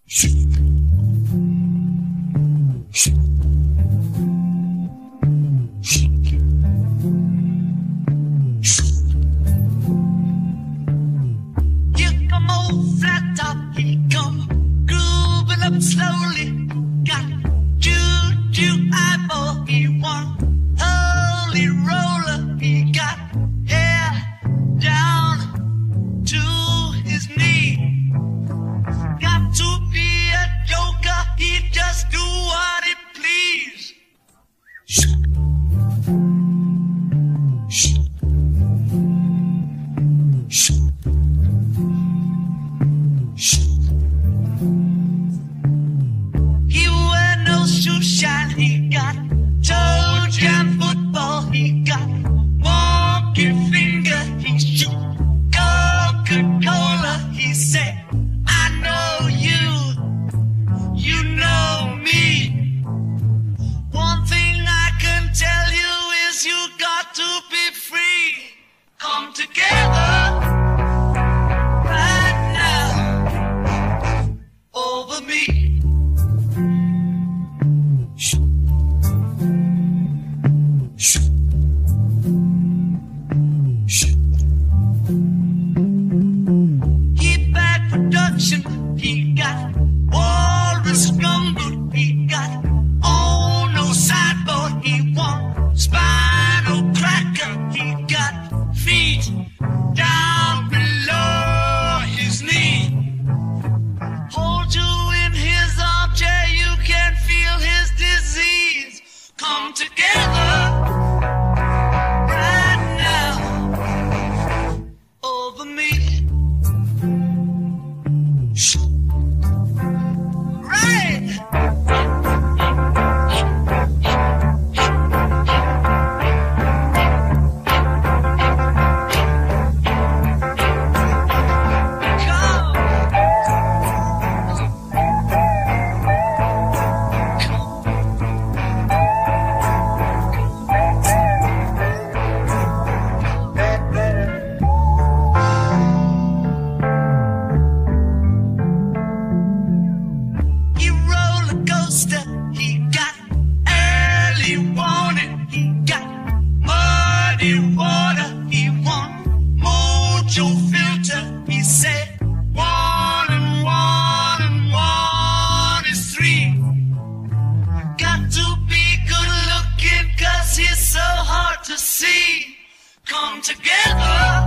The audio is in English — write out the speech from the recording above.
Slowly got juju eyeball. He won holy roller. He got hair down to his knee. Got to be a joker. He just do what he please. Shine, he got toe jam football, he got wonky finger, he shoot Coca-Cola, he said, I know you, you know me. One thing I can tell you is you got to be free. Come together right now over me. He got walrus gumbo, he got no sideboard, he won spinal cracker, he got feet down below his knee. Hold you in his armchair, you can feel his disease. Come together right now over me. He got early warning, he got muddy water, he won mojo filter, he said 1 and 1 and 1 is 3. Got to be good looking 'cause he's so hard to see. Come together